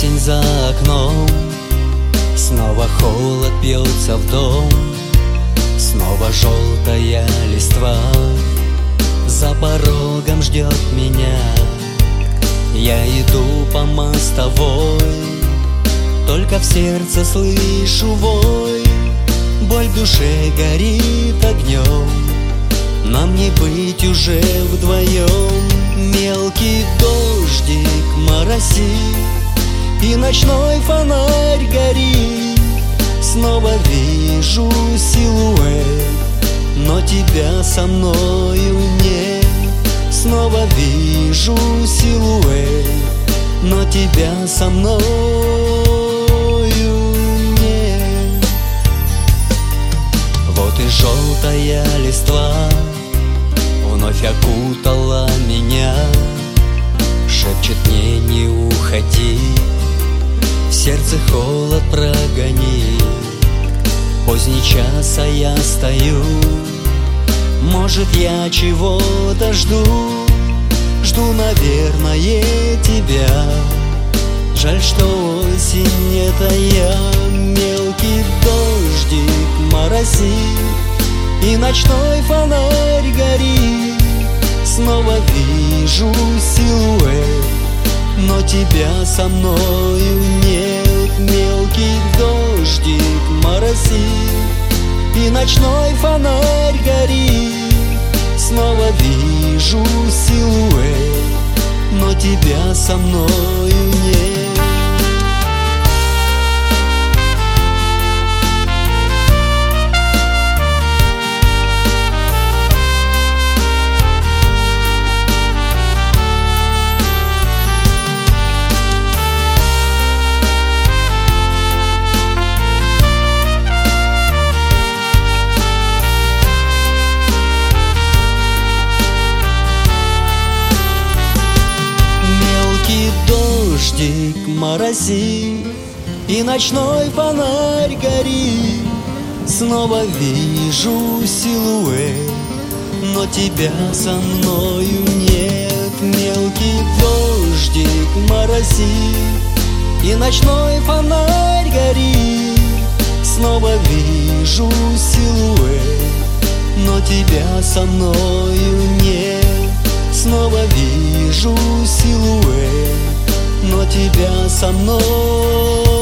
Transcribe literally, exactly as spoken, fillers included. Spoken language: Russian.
Осень за окном, снова холод бьется в дом, снова желтая листва за порогом ждет меня. Я иду по мостовой, только в сердце слышу вой. Боль в душе горит огнем, нам не быть уже вдвоем. Мелкий дождик моросит, и ночной фонарь горит. Снова вижу силуэт, но тебя со мною нет. Снова вижу силуэт, но тебя со мною нет. Вот и желтая листва вновь окутала меня, шепчет мне: не уходи, в сердце холод прогони. Поздний час, а я стою, может, я чего-то жду. Жду, наверное, тебя. Жаль, что осень — это я. Мелкий дождик моросит, и ночной фонарь горит. Снова вижу силуэт, но тебя со мною нет. Мелкий дождик моросит, и ночной фонарь горит. Снова вижу силуэт, но тебя со мною нет. Дождик моросит, и ночной фонарь горит. Снова вижу силуэт, но тебя со мною нет. Мелкий дождик моросит, и ночной фонарь горит. Снова вижу силуэт, но тебя со мною нет. Снова вижу силуэт, но тебя со мной